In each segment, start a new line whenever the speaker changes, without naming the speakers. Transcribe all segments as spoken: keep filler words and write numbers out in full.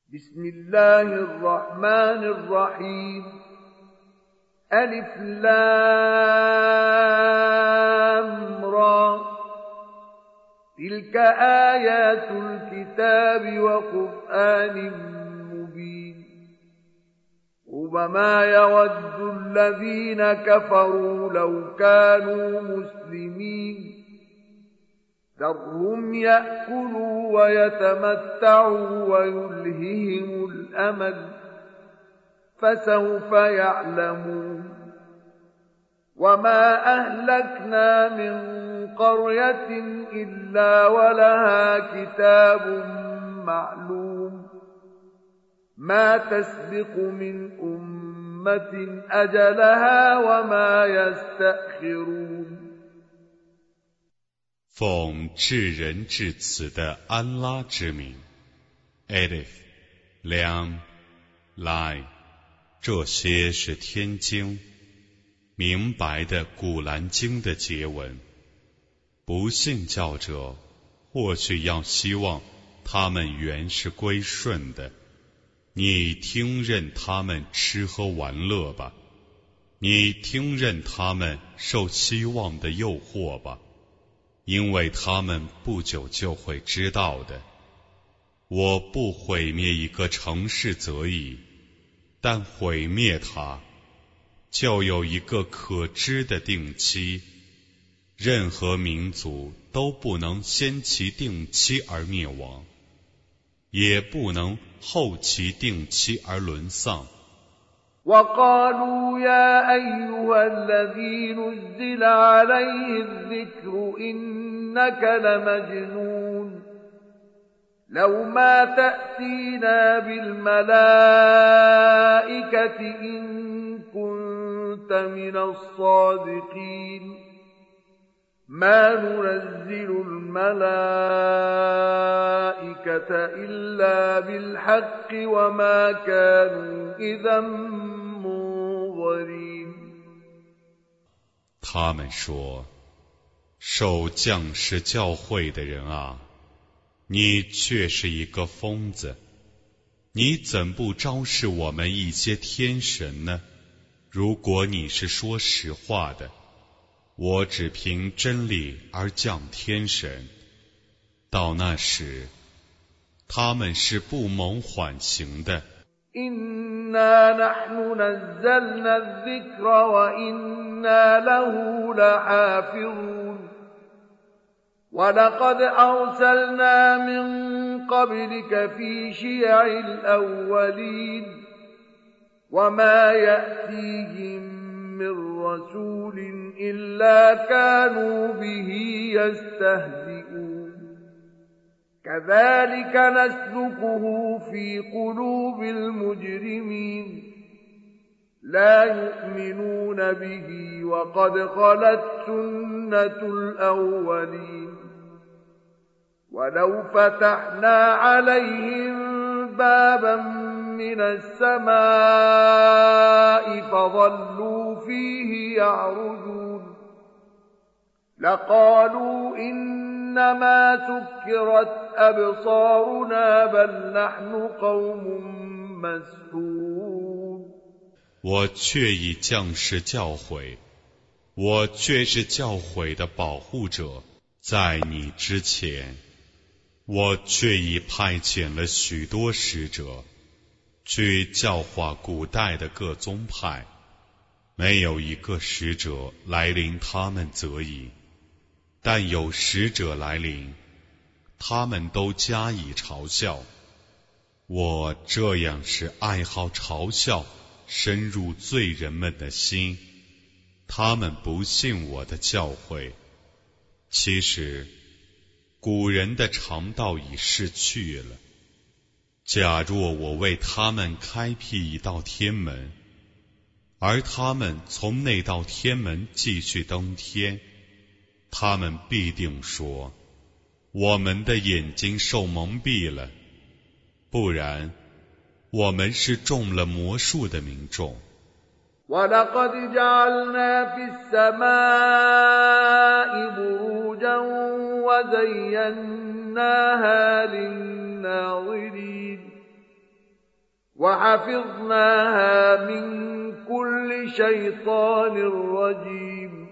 بسم الله الرحمن الرحيم ألف لام را تلك آيات الكتاب وقرآن مبين ربما يود الذين كفروا لو كانوا مسلمين ذرهم يأكلوا ويتمتعوا ويلههم الأمل فسوف يعلمون وما أهلكنا من قرية إلا ولها كتاب معلوم ما تسبق من أمة أجلها وما يستأخرون
奉至仁至慈的安拉之名 Alif Lam Lai 这些是天经明白的古兰经的结文，不信教者或许要希望他们原是归顺的，你听任他们吃喝玩乐吧，你听任他们受希望的诱惑吧，因为他们不久就会知道的。我不毁灭一个城市则已，但毁灭它就有一个可知的定期，任何民族都不能先其定期而灭亡，也不能后其定期而沦丧。
وقالوا يا أيها الذي نزل عليه الذكر إنك لمجنون لو ما تأتينا بالملائكة إن كنت من الصادقين ما ننزل الملائكة إلا بالحق وما كانوا إذا منظرين
他们说，受降世教诲的人啊，你却是一个疯子，你怎不昭示我们一些天神呢？如果你是说实话的，我只凭真理而降天神，到那时他们是不蒙缓刑的。
إنا نحن نزلنا الذكر وإنا له لحافظون ولقد أرسلنا من قبلك في شيع الأولين وما يأتيهم من رسول إلا كانوا به يستهزئون كذلك نسلكه في قلوب المجرمين لا يؤمنون به وقد خلت سنة الأولين ولو فتحنا عليهم بابا من السماء فظلوا فيه يعرجون لقالوا إنما سكرت أبصارنا بل نحن قوم مسحورون
我却已降世教诲，我却是教诲的保护者。在你之前，我却已派遣了许多使者，去教化古代的各宗派，没有一个使者来临他们则已，但有使者来临，他们都加以嘲笑。我这样是爱好嘲笑深入罪人们的心，他们不信我的教诲。其实古人的常道已逝去了，假若我为他们开辟一道天门，而他们从那道天门继续登天，他们必定说，我们的眼睛受蒙蔽了，不然我们是中了魔术的民众。
ولقد جعلنا في السماء بروجا وزيناها للناظرين وحفظناها من كل شيطان رجيم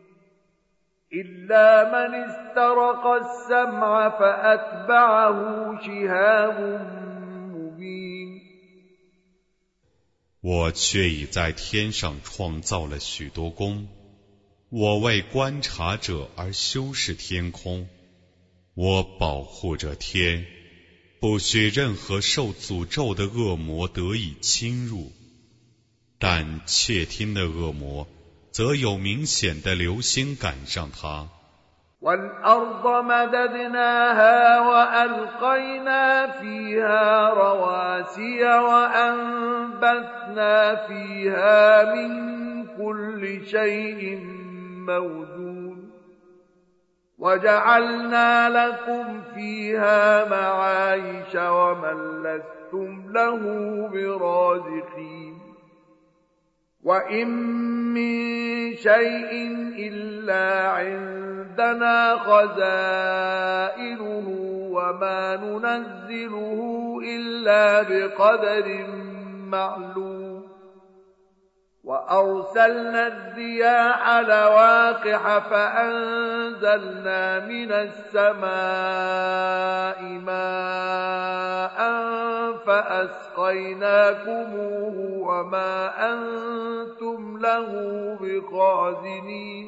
إلا من استرق السمع فأتبعه شهاب مبين
我却已在天上创造了许多宫，我为观察者而修饰天空，我保护着天，不许任何受诅咒的恶魔得以侵入，但窃听的恶魔则有明显的流星赶上他。
والأرض مددناها وألقينا فيها رواسي وأنبتنا فيها من كل شيء موجود وجعلنا لكم فيها معايش ومن لستم له برازقين وإن من شيء إلا عندنا خزائنه وما ننزله إلا بقدر معلوم وأرسلنا الرياح لواقح فأنزلنا من السماء ماء فأسقيناكموه وما أنتم له بخازنين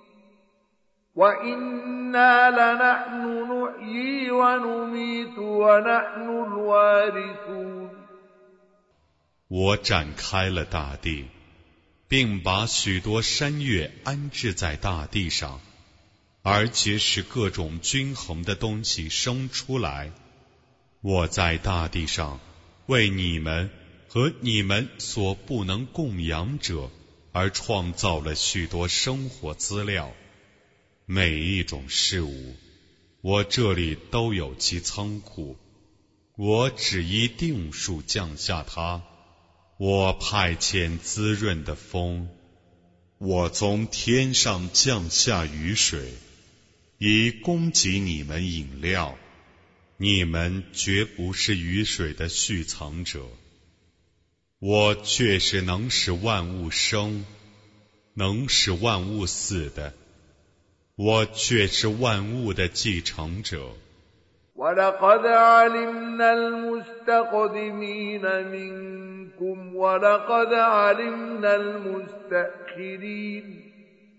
وإنا لنحن نحيي ونميت ونحن الوارثون
我展开了大地，并把许多山岳安置在大地上，而且使各种均衡的东西生出来。我在大地上为你们和你们所不能供养者而创造了许多生活资料。每一种事物，我这里都有其仓库，我只依定数降下它。我派遣滋润的风，我从天上降下雨水，以供给你们饮料。你们绝不是雨水的蓄藏者，我却是能使万物生，能使万物死的，我却是万物的继承者。
ولقد علمنا المستقدمين منكم ولقد علمنا المستأخرين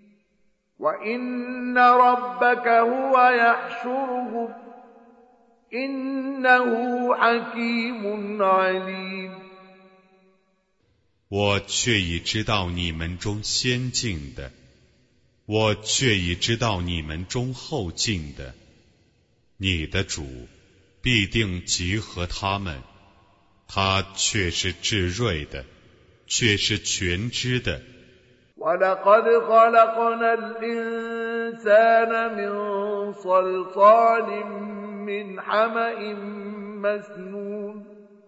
وإن ربك هو يحشرهم إنه حكيم عليم
我却已知道你们中先进的，我却已知道你们中后进的。你的主必定集合他们，他却是至睿的，却是全知的。
وَلَقَدْ خَلَقْنَا الْإِنسَانَ مِنْ صَلْصَالٍ مِنْ حَمَإٍ مَسْنُونٍ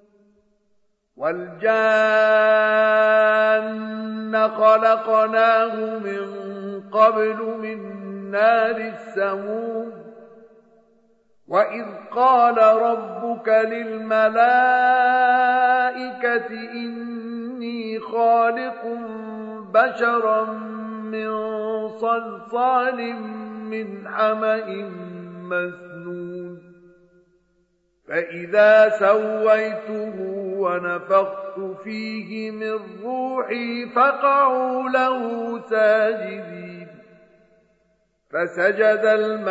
وَالْجَانَّ خَلَقْنَاهُ مِنْ قَبْلُ مِنْ نَارِ السَّمُومِ وَإِذْ قَالَ رَبُّكَ لِلْمَلَائِكَةِ إِنِّي خَالِقٌ بَشَرًا مِّن صَلْصَالٍ مِّنْ حَمَإٍ مَّسْنُونٍ فَإِذَا سَوَّيْتُهُ وَنَفَخْتُ فِيهِ مِنْ رُوحِي فَقَعُوا لَهُ سَاجِدِينَ فسجد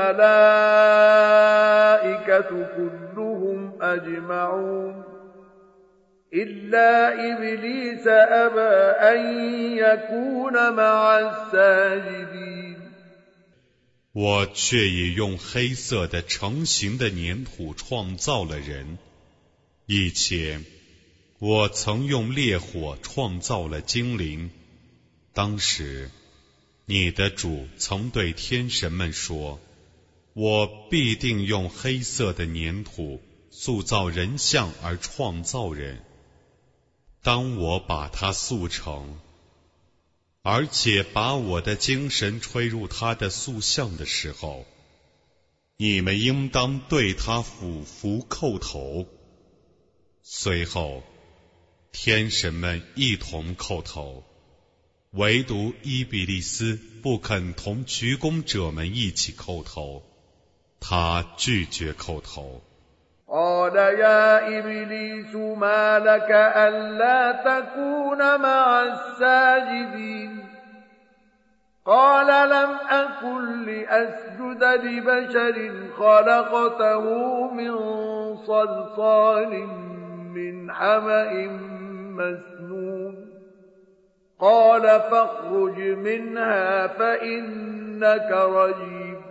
الملائكة كلهم أجمعون إلا إبليس أبى أن يكون مع الساجدين
我却已用黑色的成型的粘土创造了人。以前，我曾用烈火创造了精灵。当时，你的主曾对天神们说，我必定用黑色的粘土塑造人像而创造人。当我把它塑成，而且把我的精神吹入他的塑像的时候，你们应当对他俯伏叩头。随后， 天神们一同叩头，唯独伊比利斯不肯同鞠躬者们一起叩头，他拒绝叩头。
قال يا إبليس ما لك ألا تكون مع الساجدين قال لم أكن لأسجد لبشر خلقته من صلصال من حمأ مسنون قال فاخرج منها فإنك رجيم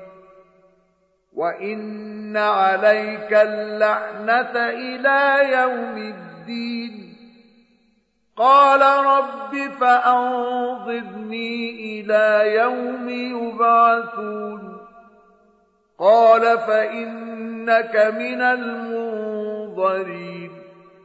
وإن عليك اللعنة إلى يوم الدين قال رب فأنظرني إلى يوم يبعثون قال فإنك من المنظرين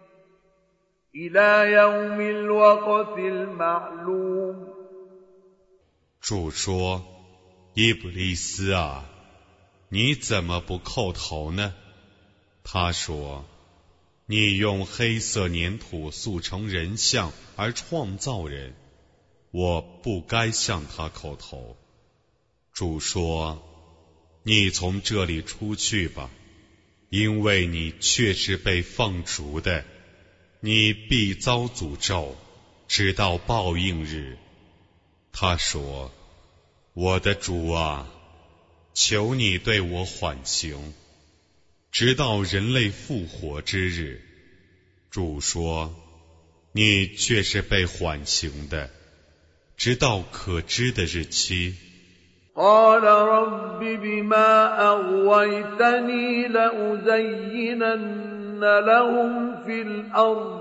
إلى يوم الوقت المعلوم
主说：“伊布利斯啊，你怎么不叩头呢？”他说：“你用黑色粘土塑成人像而创造人，我不该向他叩头。”主说：“你从这里出去吧，因为你确实被放逐的，你必遭诅咒，直到报应日。”他说：“我的主啊，求你对我缓刑，直到人类复活之日。”主说：“你却是被缓刑的，直到可知的日期。”
قال رب بما أغويتني لأزينن لهم في الأرض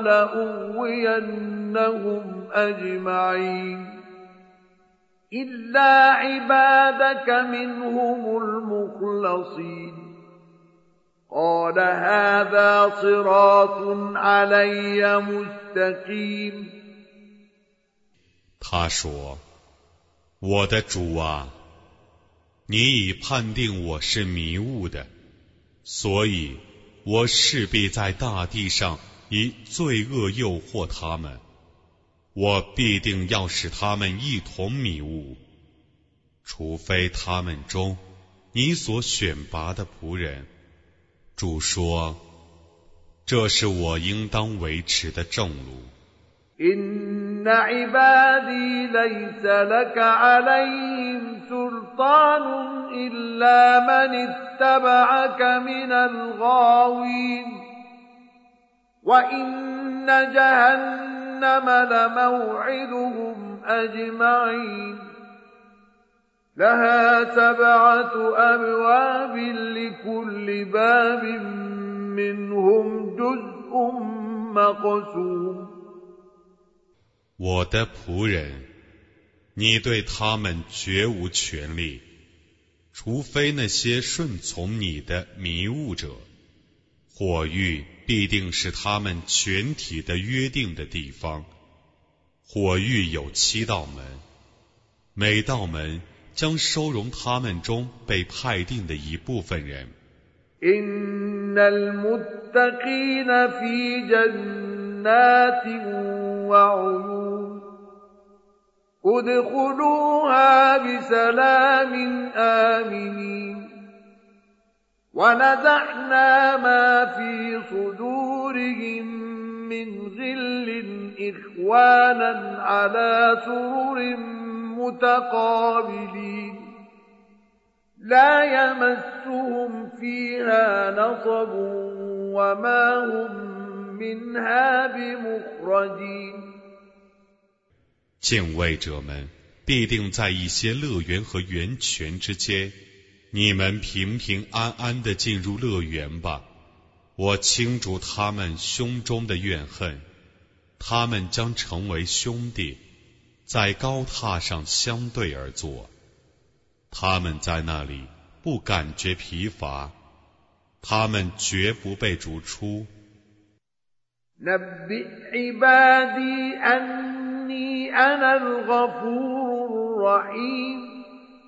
ولأغوينهم أجمعين إلا عبادك منهم المخلصين قال هذا صراط علي مستقيم
他说：“我的主啊，你已判定我是迷雾的，所以我势必在大地上以罪恶诱惑他们，我必定要使他们一同迷雾，除非他们中你所选拔的仆人。”主说：“这是我应当维持的正路。”
إن عبادي ليس لك عليهم سلطان إلا من اتبعك من الغاوين وإن جهنم لموعدهم أجمعين لها سبعة أبواب لكل باب منهم جزء مقسوم
我的仆人，你对他们绝无权利，除非那些顺从你的迷雾者。火狱必定是他们全体的约定的地方。火狱有七道门，每道门将收容他们中被派定的一部分人。
إن المتقين في جنات وعيون ادخلوها بسلام آمنين ونزعنا ما في صدورهم من غل إخوانا على سرر متقابلين لا يمسهم فيها نصب وما هم منها بمخرجين
敬畏者们必定在一些乐园和源泉之间，你们平平安安地进入乐园吧。我清除他们胸中的怨恨，他们将成为兄弟，在高榻上相对而坐。他们在那里不感觉疲乏，他们绝不被逐出。
نبئ عبادي أني أنا الغفور الرحيم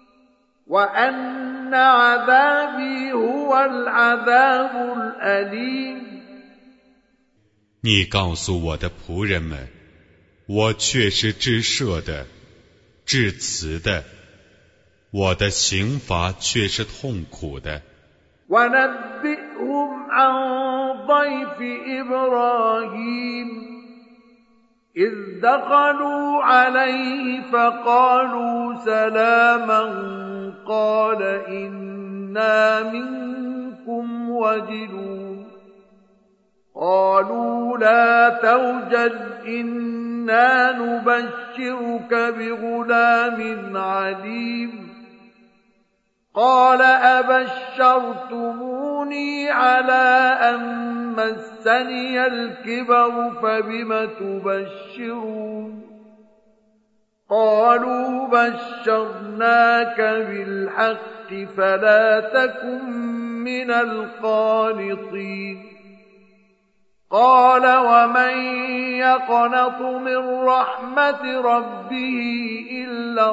وأن عذابي هو العذاب الأليم
你告诉我的仆人们，我却是至赦的、至慈的，我的刑罚却是痛苦的。
وَنَبِّئْهُمْ عَنْ ضَيْفِ إِبْرَاهِيمَ إِذْ دَخَلُوا عَلَيْهِ فَقَالُوا سَلَامًا قَالَ إِنَّا مِنكُمْ وَجِلُونَ قالوا لا توجل إنا نبشرك بغلام عليم قال أبشرتموني على أن مسني الكبر فبم تبشرون قالوا بشرناك بالحق فلا تكن من القانطين قال ومن يقنط من رحمة ربه إلا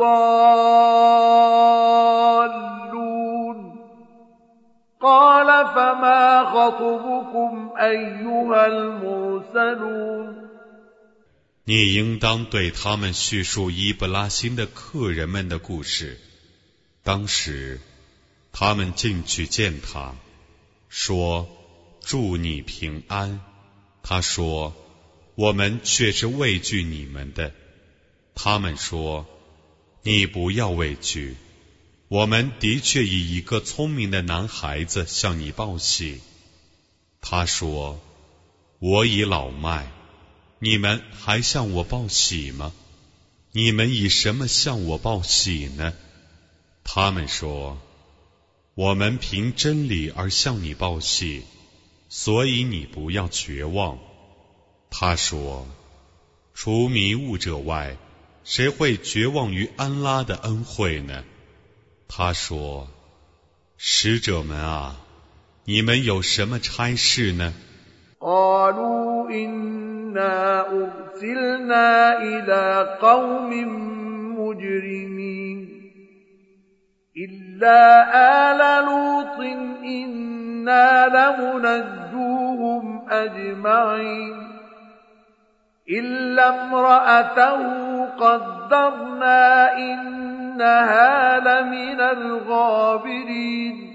الضالون قال فما خطبكم أيها المرسلون
你应当对他们叙述伊布拉欣的客人们的故事。当时，他们进去见他，说祝你平安。他说我们却是畏惧你们的。他们说你不要畏惧，我们的确以一个聪明的男孩子向你报喜。他说我已老迈，你们还向我报喜吗？你们以什么向我报喜呢？他们说我们凭真理而向你报喜，所以你不要绝望。他说除迷雾者外，谁会绝望于安拉的恩惠呢？他说使者们啊，你们有什么差事呢？
قالوا إنا أرسلنا إلى قوم مجرمين إلا آل لوط إنا لمنجوهم أجمعين إلا امرأته قدرنا إنها لمن الغابرين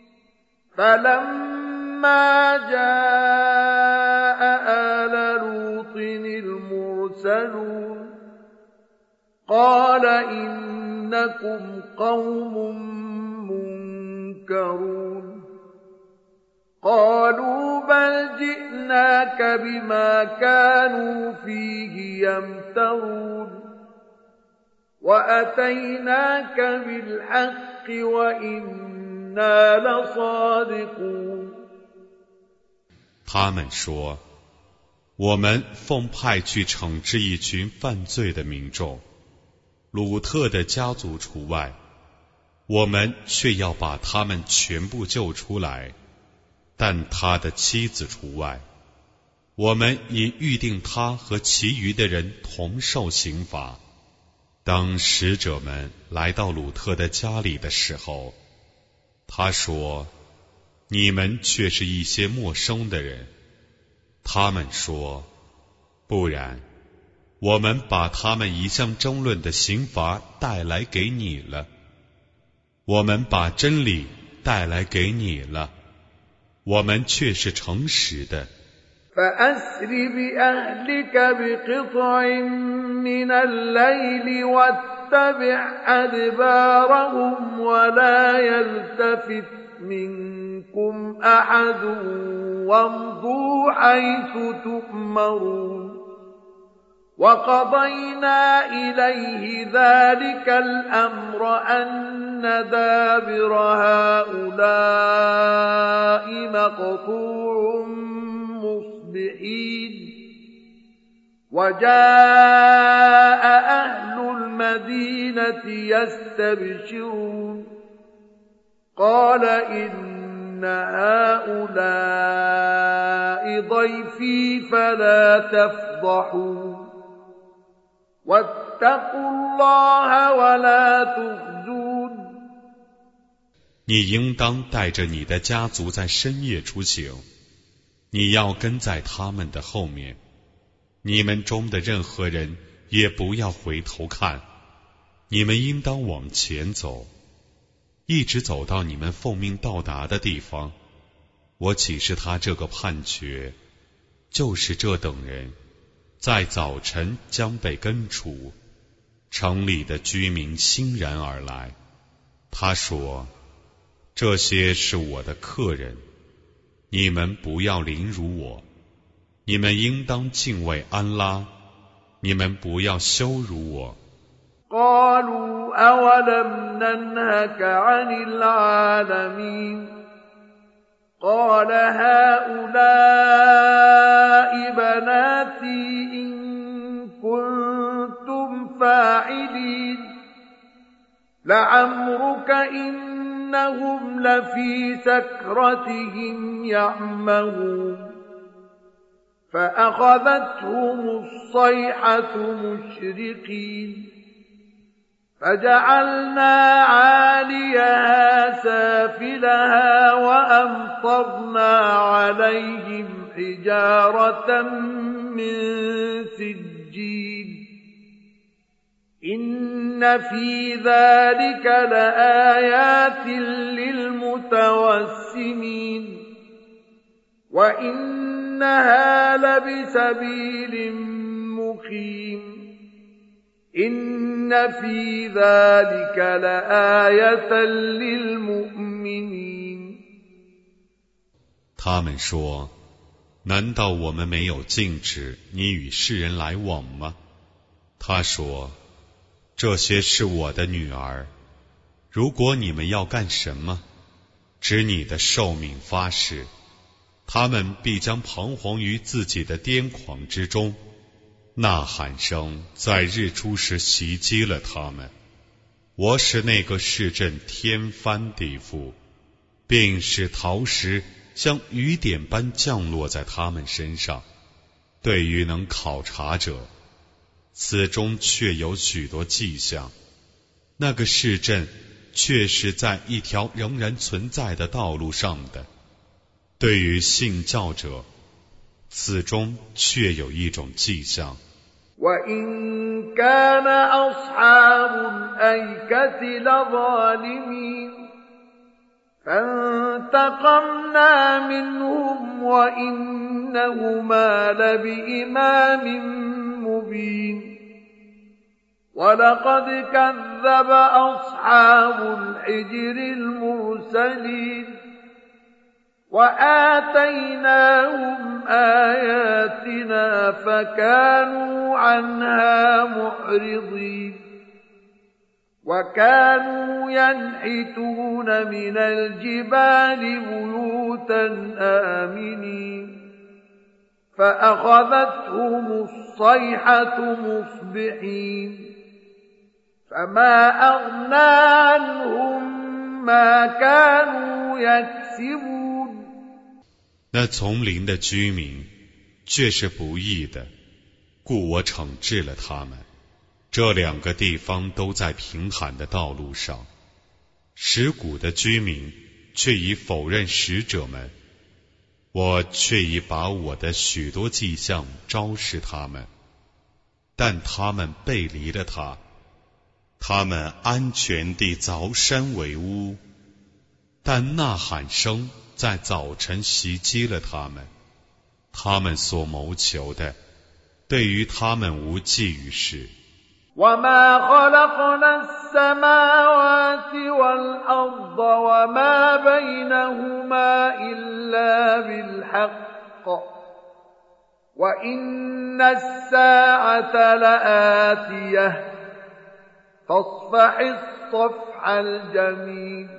فلما جاء آل لوط المرسلون قال إنكم قوم منكرون قالوا بل جئناك بما كانوا فيه يمترون وأتيناك بالحق وإنا لصادقون
他们说我们奉派去惩治一群犯罪的民众，鲁特的家族除外，我们却要把他们全部救出来，但他的妻子除外。我们已预定他和其余的人同受刑罚。当使者们来到鲁特的家里的时候，他说你们却是一些陌生的人。他们说不然，我们把他们一向争论的刑罚带来给你了，我们把真理带来给你了，我们却是诚实的。
فأسر بأهلك بقطع من الليل واتبع أدبارهم ولا يلتفت منكم أحد وامضوا حيث تؤمرون وقضينا إليه ذلك الأمر أن دابر هؤلاء مقطوع مصبحين وجاء أهل المدينة يستبشرون قال إن هؤلاء ضيفي فلا تفضحون واتقوا الله ولا تخزون
你应当带着你的家族在深夜出行， 你要跟在他们的后面，你们中的任何人也不要回头看，你们应当往前走，一直走到你们奉命到达的地方。我启示他这个判决，就是这等人在早晨将被根除，城里的居民欣然而来。他说，这些是我的客人，你们不要凌辱我，你们应当敬畏安拉，你们不要羞辱我。
قالوا أولم ننهك عن العالمين قال هؤلاء بناتي إن كنتم فاعلين لعمرك إنهم لفي سكرتهم يعمهون فأخذتهم الصيحة مشرقين فجعلنا عاليها سافلها وأمطرنا عليهم حجارة من سجيل إن في ذلك لآيات للمتوسمين وإنها لبسبيل مقيم إن في ذلك لآية للمؤمنين
他们说，难道我们没有禁止你与世人来往吗？他说，这些是我的女儿，如果你们要干什么，指你的寿命发誓，他们必将彷徨于自己的癫狂之中，呐喊声在日出时袭击了他们。我使那个市镇天翻地覆，并使陶石像雨点般降落在他们身上。对于能考察者，此中确有许多迹象。那个市镇确是在一条仍然存在的道路上的。对于信教者，此中确有一种迹象。
وَإِن كَانَ أَصْحَابُ الْأَيْكَةِ لَظَالِمِينَ فَانْتَقَمْنَا مِنْهُمْ وَإِنَّهُمَا لَبِإِمَامٍ مُبِينٍ وَلَقَدْ كَذَّبَ أَصْحَابُ الْحِجْرِ الْمُرْسَلِينَ وآتيناهم آياتنا فكانوا عنها معرضين وكانوا ينحتون من الجبال بيوتا آمنين فأخذتهم الصيحة مصبحين فما أغنى عنهم ما كانوا يكسبون
那丛林的居民却是不义的，故我惩治了他们。这两个地方都在平坦的道路上，石谷的居民却已否认使者们，我却已把我的许多迹象昭示他们，但他们背离了他，他们安全地凿山为屋，但呐喊声在早晨袭击了他们，他们所谋求的对于他们无济于事。
وَمَا خَلَقْنَا السَّمَاوَاتِ وَالْأَرْضَ وَمَا بَيْنَهُمَا إِلَّا بِالْحَقِّ وَإِنَّ السَّاعَةَ لَآتِيَةٌ فَاصْفَحِ الصَّفْحَ الْجَمِيلَ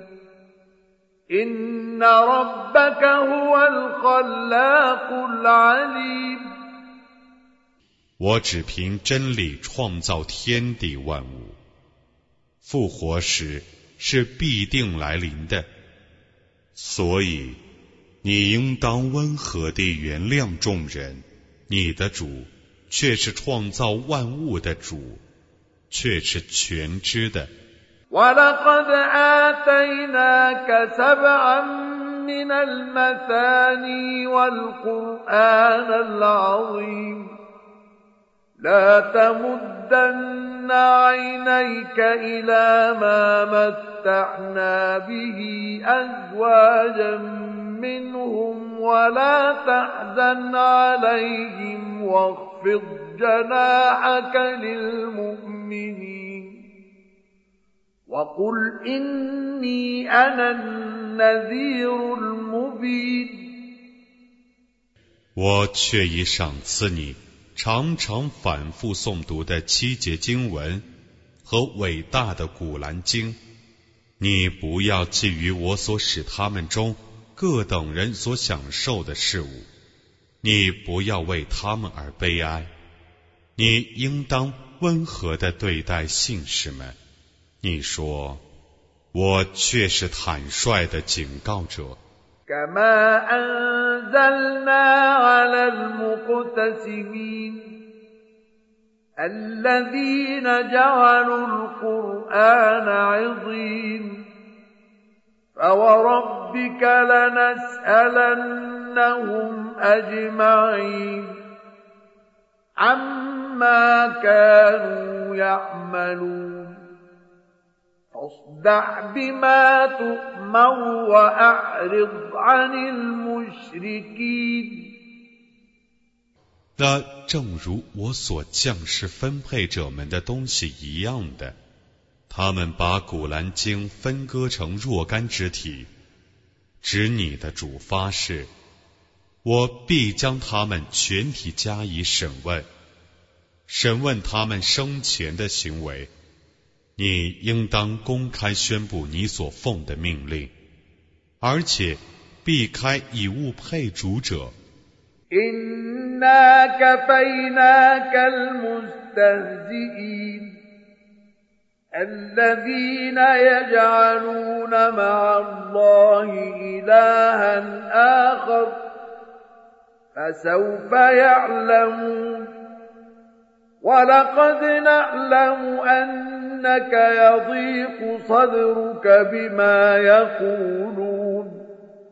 إِنَّ رَبَّكَ هُوَ الْخَلَّاقُ الْعَلِيمُ
我只凭真理创造天地万物，复活时是必定来临的，所以你应当温和地原谅众人，你的主却是创造万物的主，却是全知的。
وَلَقَدْ آتَيْنَاكَ سَبْعًا من المثاني والقرآن العظيم لا تمدن عينيك إلى ما متعنا به أزواجا منهم ولا تحزن عليهم واخفض جناحك للمؤمنين وقل إني أنا النذير المبين
我却已赏赐你常常反复诵读的七节经文和伟大的古兰经，你不要觊觎我所使他们中各等人所享受的事物，你不要为他们而悲哀，你应当温和地对待信士们。你说，我却是坦率的警告者。
كما أنزلنا على المقتسمين الذين جعلوا القرآن عضين فوربك لنسألنهم أجمعين عما كانوا يعملون فاصدع بما تؤمر وأعرض عن المشركين
那正如我所降示分配者们的东西一样的，他们把古兰经分割成若干肢体，指你的主发誓，我必将他们全体加以审问，审问他们生前的行为。你应当公开宣布你所奉的命令，而且避开以物配主者。
إنا كفيناك المستهزئين الذين يجعلون مع الله إلها آخر فسوف يعلمون ولقد نعلم أنك يضيق صدرك بما يقولون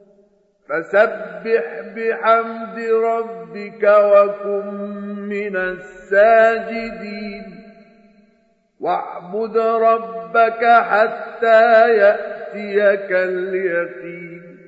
فسبح بحمد ربك وكن من الساجدين واعبد ربك حتى يأتيك اليقين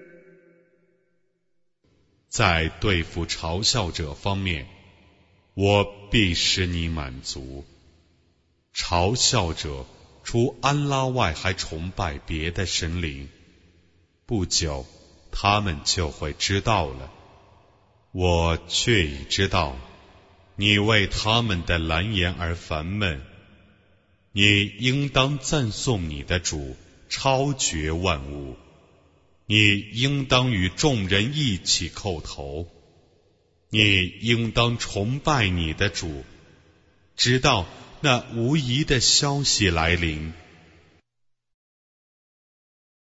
在对付嘲笑者方面，我必使你满足。嘲笑者除安拉外还崇拜别的神灵，不久他们就会知道了。我却已知道，你为他们的蓝言而烦闷，你应当赞颂你的主超绝万物，你应当与众人一起叩头，你应当崇拜你的主，直到那无疑的消息来临。